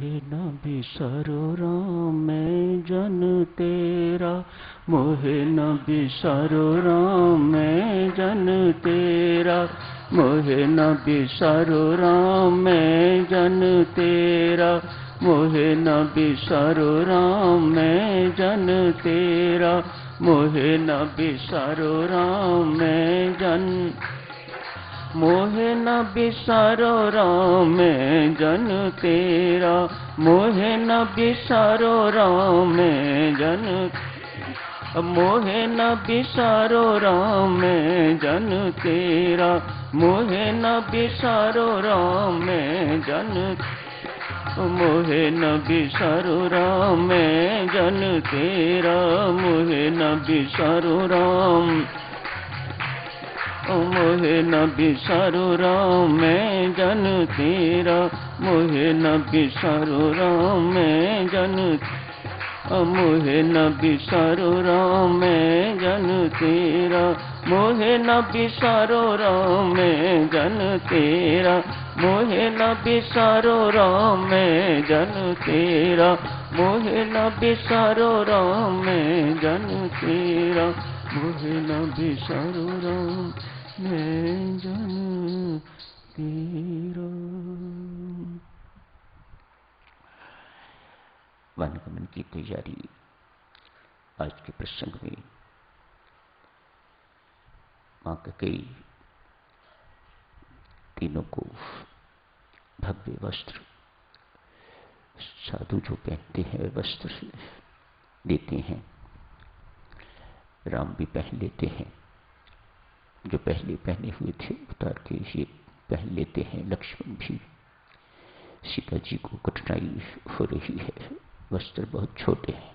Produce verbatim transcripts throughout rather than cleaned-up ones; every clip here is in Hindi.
मोहे न बिसरो राम मैं जन तेरा, मोहे न बिसरो राम मैं जन तेरा, मोहे न बिसरो राम मैं जन तेरा, मोहे न बिसरो राम मैं जन तेरा, मोहे न बिसरो राम मैं जन, मोहे न बिसरो राम मैं जन तेरा, मोहे न बिसरो राम मैं जन, मोहे न बिसरो राम मैं जन तेरा, मोहे न बिसरो राम मैं जन, मोहे न बिसरो राम मैं जन तेरा, मोहे न बिसरो राम, मोहे न बिसरो राम मैं जन तेरा, मोहे न बिसरो राम मैं जन, मोहे न बिसरो राम मैं जन तेरा, मोहे न बिसरो राम मैं जन तेरा, मोहे न बिसरो राम मैं जन तेरा, मोहे न बिसरो राम मैं जन तेरा, मोहे न बिसरो राम मैं जन तेरा। वनगमन की तैयारी आज के प्रसंग में मां कैकेयी तीनों को भव्य वस्त्र, साधु जो पहनते हैं वस्त्र देते हैं, राम भी पहन लेते हैं, जो पहले पहने हुए थे उतार के ये पहन लेते हैं। लक्ष्मण भी, सीता जी को कठिनाई हो रही है, वस्त्र बहुत छोटे हैं।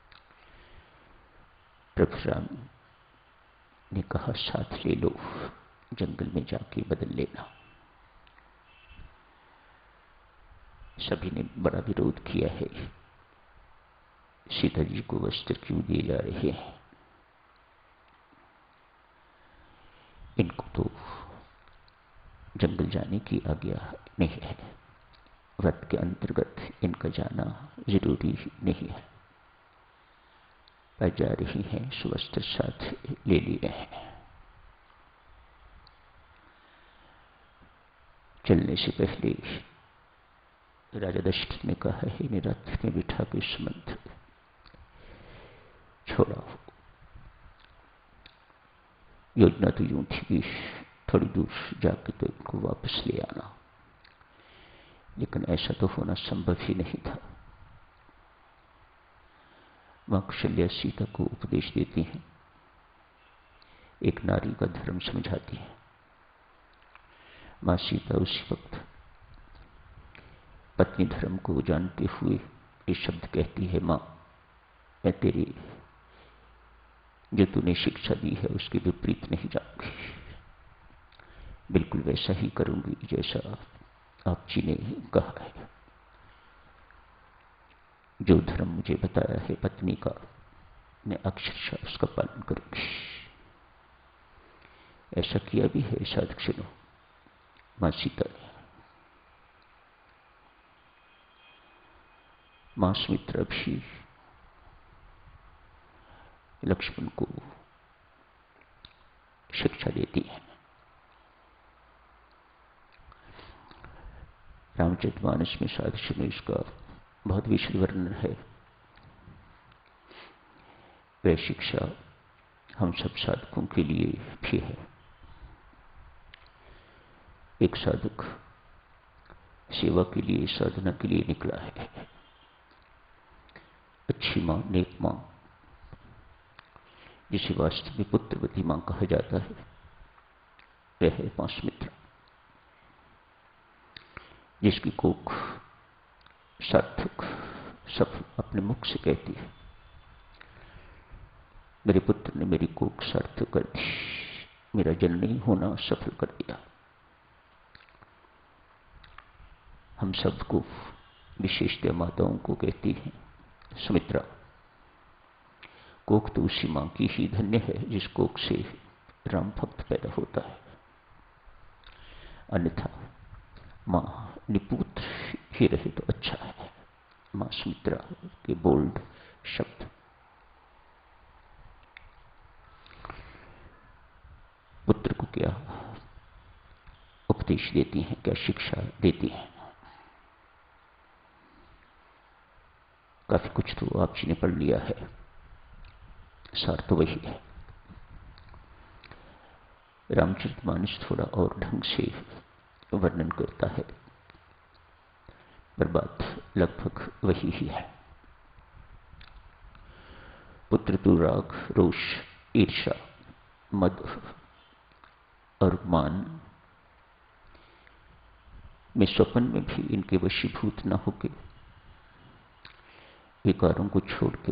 प्रभु राम ने कहा साथ ले लो, जंगल में जाके बदल लेना। सभी ने बड़ा विरोध किया है, सीता जी को वस्त्र क्यों दिए जा रहे हैं, इनको तो जंगल जाने की आज्ञा नहीं है, व्रत के अंतर्गत इनका जाना जरूरी नहीं है। पर जा रही हैं, सुवस्त्र साथ ले लिए हैं। चलने से पहले राजा दशरथ ने कहा है, इन्हें रथ में बिठा के सुमंत छोड़ा। योजना तो यूं थी कि थोड़ी दूर जाके तो इनको वापस ले आना, लेकिन ऐसा तो होना संभव ही नहीं था। मां कौशल्या सीता को उपदेश देती हैं, एक नारी का धर्म समझाती है। मां सीता उसी वक्त पत्नी धर्म को जानते हुए ये शब्द कहती है, मां मैं तेरी जो तूने शिक्षा दी है उसके विपरीत नहीं जाऊंगी, बिल्कुल वैसा ही करूंगी जैसा आप जी ने कहा है। जो धर्म मुझे बताया है पत्नी का, मैं अक्षरशः उसका पालन करूंगी। ऐसा किया भी है साधुजनों मां सीता ने। मां सुमित्रा भी लक्ष्मण को शिक्षा देती है। रामचरितमानस में साधुजनों इसका बहुत विशद वर्णन है। वह शिक्षा हम सब साधकों के लिए भी है। एक साधक सेवा के लिए, साधना के लिए निकला है। अच्छी मां, नेक मां, जिसे वास्तव में पुत्रवती मां कहा जाता है, वह है मां सुमित्रा, जिसकी कोख सार्थक सफल अपने मुख से कहती है, मेरे पुत्र ने मेरी कोख सार्थक कर दी, मेरा जननी होना सफल कर दिया। हम सबको, विशेषतः माताओं को कहती हैं, सुमित्रा कोख तो उसी मां की ही धन्य है जिस कोख से राम भक्त पैदा होता है, अन्यथा मां निपुत्र ही रहे तो अच्छा है। मां सुमित्रा के बोल्ड शब्द। पुत्र को क्या उपदेश देती हैं, क्या शिक्षा देती हैं? काफी कुछ तो आप जी ने पढ़ लिया है, सार तो वही है। रामचरितमानस थोड़ा और ढंग से वर्णन करता है, पर बात लगभग वही ही है। पुत्र तो राग, रोष, ईर्षा, मद और मान में स्वप्न में भी इनके वशीभूत न होके, विकारों को छोड़ के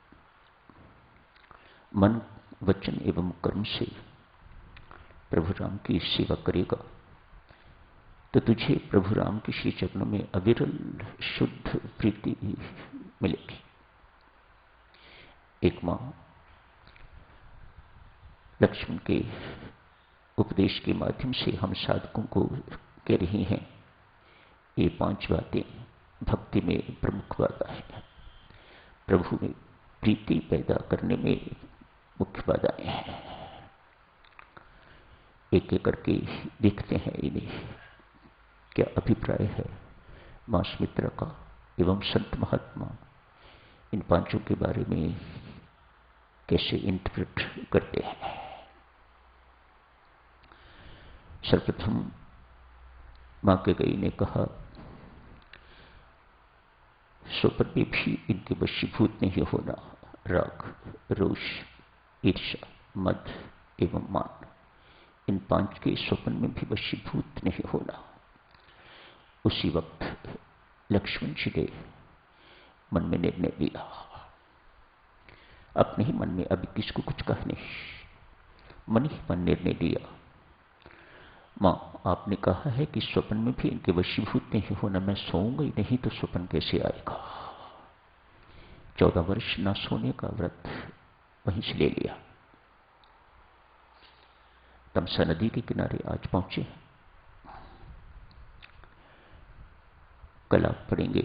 मन, वचन एवं कर्म से प्रभु राम की सेवा करेगा तो तुझे प्रभु राम के श्री चरणों में अविरल शुद्ध प्रीति मिलेगी। एक मां लक्ष्मण के उपदेश के माध्यम से हम साधकों को कह रही हैं, ये पांच बातें भक्ति में प्रमुख बाधा है, प्रभु में प्रीति पैदा करने में मुख्य बाधाएं हैं। एक एक करके देखते हैं इन्हें क्या अभिप्राय है मां सुमित्रा का एवं संत महात्मा इन पांचों के बारे में कैसे इंटरप्रेट करते हैं। सर्वप्रथम मां कैकेयी ने कहा, स्वप्न में भी इनके वशीभूत नहीं होना, राग, रोष, ईर्षा, मद एवं मान, इन पांच के स्वप्न में भी वशीभूत नहीं होना। उसी वक्त लक्ष्मण जी ने मन में निर्णय लिया, अपने ही मन में, अभी किसको कुछ कहा नहीं, मन ही मन निर्णय लिया। मां, आपने कहा है कि स्वप्न में भी इनके वशीभूत नहीं होना, मैं सोऊंगा ही नहीं तो स्वप्न कैसे आएगा। चौदह वर्ष ना सोने का व्रत वहीं से ले लिया। तमसा नदी के किनारे आज पहुंचे। कल आप पढ़ेंगे,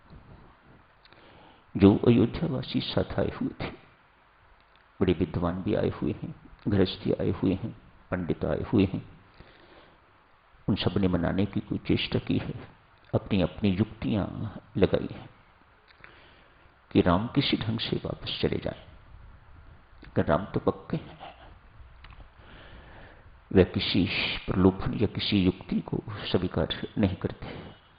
जो अयोध्यावासी साथ आए हुए थे, बड़े विद्वान भी आए हुए हैं, गृहस्थी आए हुए हैं, पंडित आए हुए हैं, उन सब ने मनाने की कोई चेष्टा की है, अपनी अपनी युक्तियां लगाई हैं कि राम किसी ढंग से वापस चले जाएं। लेकिन राम तो पक्के हैं, वे किसी प्रलोभन या किसी युक्ति को स्वीकार नहीं करते।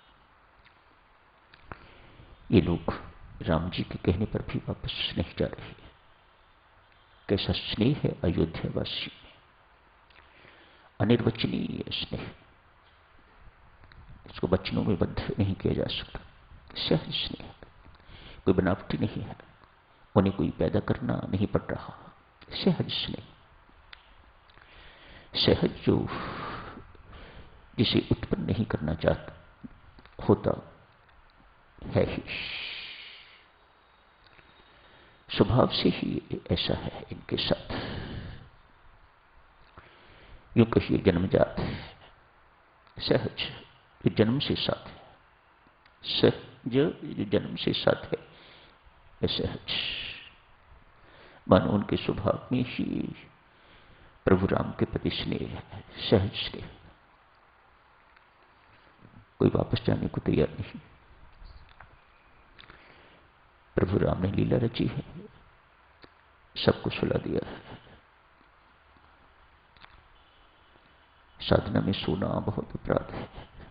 ये लोग राम जी के कहने पर भी वापस नहीं जा रहे। कैसा स्नेह है अयोध्यावासी में, अनिर्वचनीय स्नेह, इसको वचनों में बद्ध नहीं किया जा सकता। सहज स्नेह, कोई बनावटी नहीं है, उन्हें कोई पैदा करना नहीं पड़ रहा। सहज स्नेह, सहज जो जिसे उत्पन्न नहीं करना चाहता होता है ही, स्वभाव से ही ऐसा है इनके साथ। यूं कहिए जन्मजात है, सहज जो जन्म से साथ है, सहज जो जन्म से साथ है, सहज मानो उनके स्वभाव में ही प्रभु राम के प्रति स्नेह है, सहज स्नेह। कोई वापस जाने को तैयार नहीं। प्रभु राम ने लीला रची है, सबको सुला दिया है। साधना में सोना बहुत अपराध है।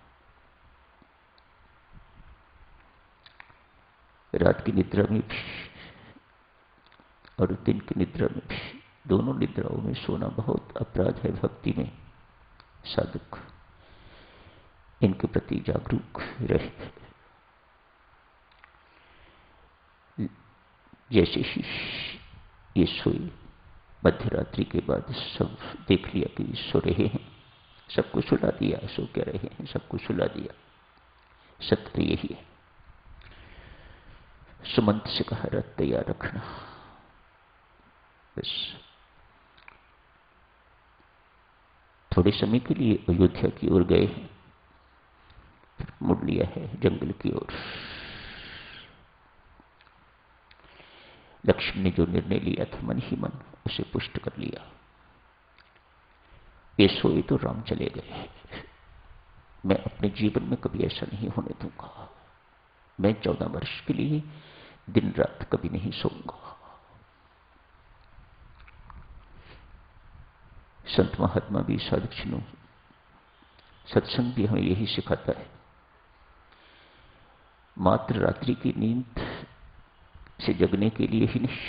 रात की निद्रा में भी और दिन की निद्रा में भी, दोनों निद्राओं में सोना बहुत अपराध है। भक्ति में साधक इनके प्रति जागरूक रहे। जैसे ही ये सोए, मध्य रात्रि के बाद सब देख लिया कि सो रहे हैं, सबको सुला दिया। सो क्या रहे हैं, सबको सुला दिया। सत्य यही है। सुमंत से कहा, रथ तैयार रखना। बस थोड़े समय के लिए अयोध्या की ओर गए हैं, फिर मुड़ लिया है जंगल की ओर। लक्ष्मण ने जो निर्णय लिया था मन ही मन उसे पुष्ट कर लिया। ये सोए तो राम चले गए। मैं अपने जीवन में कभी ऐसा नहीं होने दूंगा। मैं चौदह वर्ष के लिए दिन रात कभी नहीं सोऊंगा। संत महात्मा भी, साधुजनों, सत्संग भी हमें यही सिखाता है। मात्र रात्रि की नींद से जगने के लिए ही नहीं,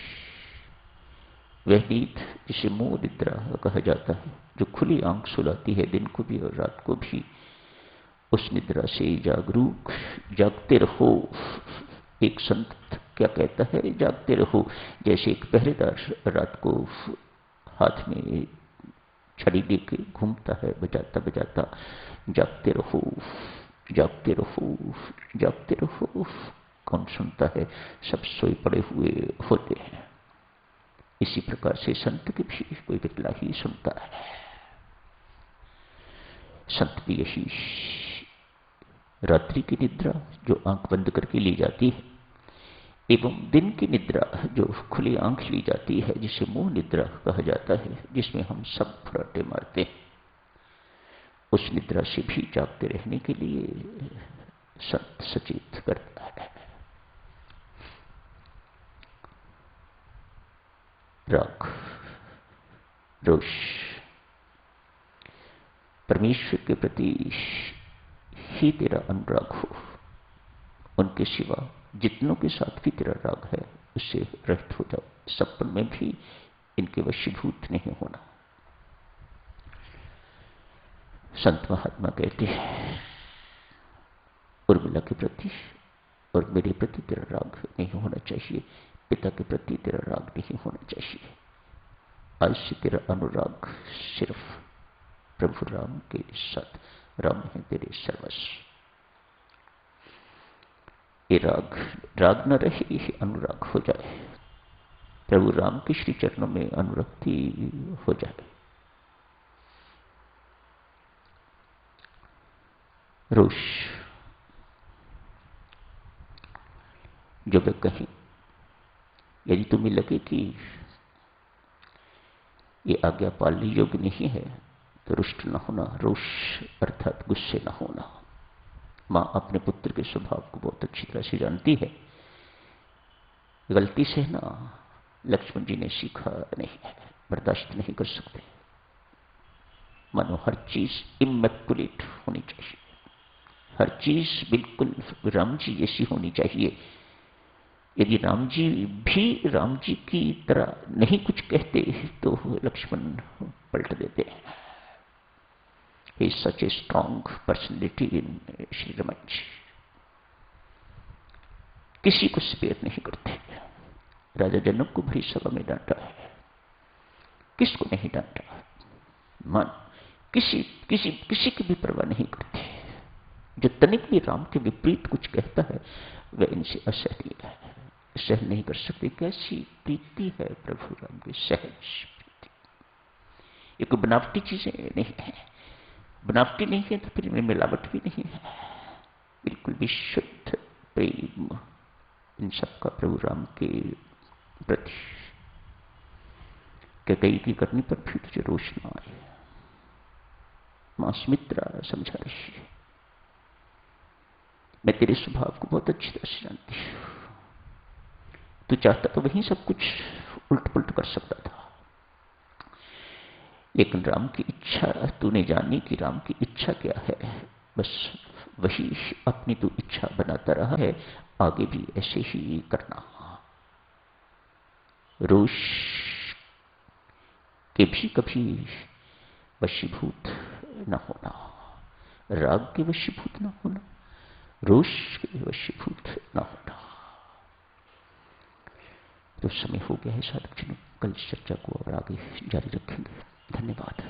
वह नींद जिसे मोह निद्रा कहा जाता है, जो खुली आंख सुलाती है दिन को भी और रात को भी, उस निद्रा से जागरूक जागते रहो। एक संत क्या कहता है, जागते रहो। जैसे एक पहरेदार रात को हाथ में छड़ी लेके घूमता है बजाता बजाता, जागते रहो जागते रहो जागते रहो। कौन सुनता है? सब सोए पड़े हुए होते हैं। इसी प्रकार से संत की भी कोई बिरला ही सुनता है। संत भी यही रात्रि की निद्रा जो आंख बंद करके ली जाती है, एवं दिन की निद्रा जो खुली आंख ली जाती है, जिसे मोह निद्रा कहा जाता है, जिसमें हम सब फराटे मारते हैं, उस निद्रा से भी जागते रहने के लिए संत सचेत करता है। राग, रोष, परमेश्वर के प्रति ही तेरा अनुराग हो। उनके सिवा जितनों के साथ भी तेरा राग है, उससे रहित हो जाओ। सपन में भी इनके वशीभूत नहीं होना। संत महात्मा कहते हैं, उर्मिला के प्रति और मेरे प्रति तेरा राग नहीं होना चाहिए, पिता के प्रति तेरा राग नहीं होना चाहिए। आज से तेरा अनुराग सिर्फ प्रभु राम के साथ। राम है तेरे सर्वस्व। ये राग राग न रहे, ये अनुराग हो जाए। प्रभु राम के श्री चरणों में अनुरक्ति हो जाए। रोष, जो वे कहें, यदि तुम्हें लगे कि ये आज्ञा पालने योग्य नहीं है तो रुष्ट न होना। रोष अर्थात गुस्से न होना। मां अपने पुत्र के स्वभाव को बहुत अच्छी तरह से जानती है। गलती से ना लक्ष्मण जी ने सीखा नहीं है, बर्दाश्त नहीं कर सकते। मानो हर चीज इमैक्युलेट होनी चाहिए, हर चीज बिल्कुल राम जी जैसी होनी चाहिए। यदि राम जी भी राम जी की तरह नहीं कुछ कहते तो लक्ष्मण पलट देते हैं। He is such a strong personality in Shri Raman ji. किसी को स्पेयर नहीं करते। राजा जनक को भरी सभा में डांटा है, किसको नहीं डांटा। मान किसी किसी किसी की भी परवाह नहीं करते। जो तनिक भी राम के विपरीत कुछ कहता है वह इनसे असहनीय है, सहन नहीं कर सकते। कैसी प्रीति है प्रभु राम की, सहज प्रीति। ये कोई बनावटी चीजें नहीं है। बनावटी नहीं है तो फिर इनमें मिलावट भी नहीं है। बिल्कुल विशुद्ध प्रेम इन सबका प्रभु राम के प्रति। कई की करने पर भी तुझे रोष न आए। मां सुमित्रा समझा रही है, मैं तेरे स्वभाव को बहुत अच्छी तरह से जानती हूं। तू चाहता तो वही सब कुछ उल्ट पुलट कर सकता था, लेकिन राम की इच्छा तूने जानी कि राम की इच्छा क्या है, बस वही अपनी तू इच्छा बनाता रहा है। आगे भी ऐसे ही करना। रोष के भी कभी वशीभूत न होना, राग के वशीभूत न होना, रोष के वशीभूत न होना। तो समय हो गया है साधक जनों, कल चर्चा को और आगे जारी रखेंगे। धन्यवाद।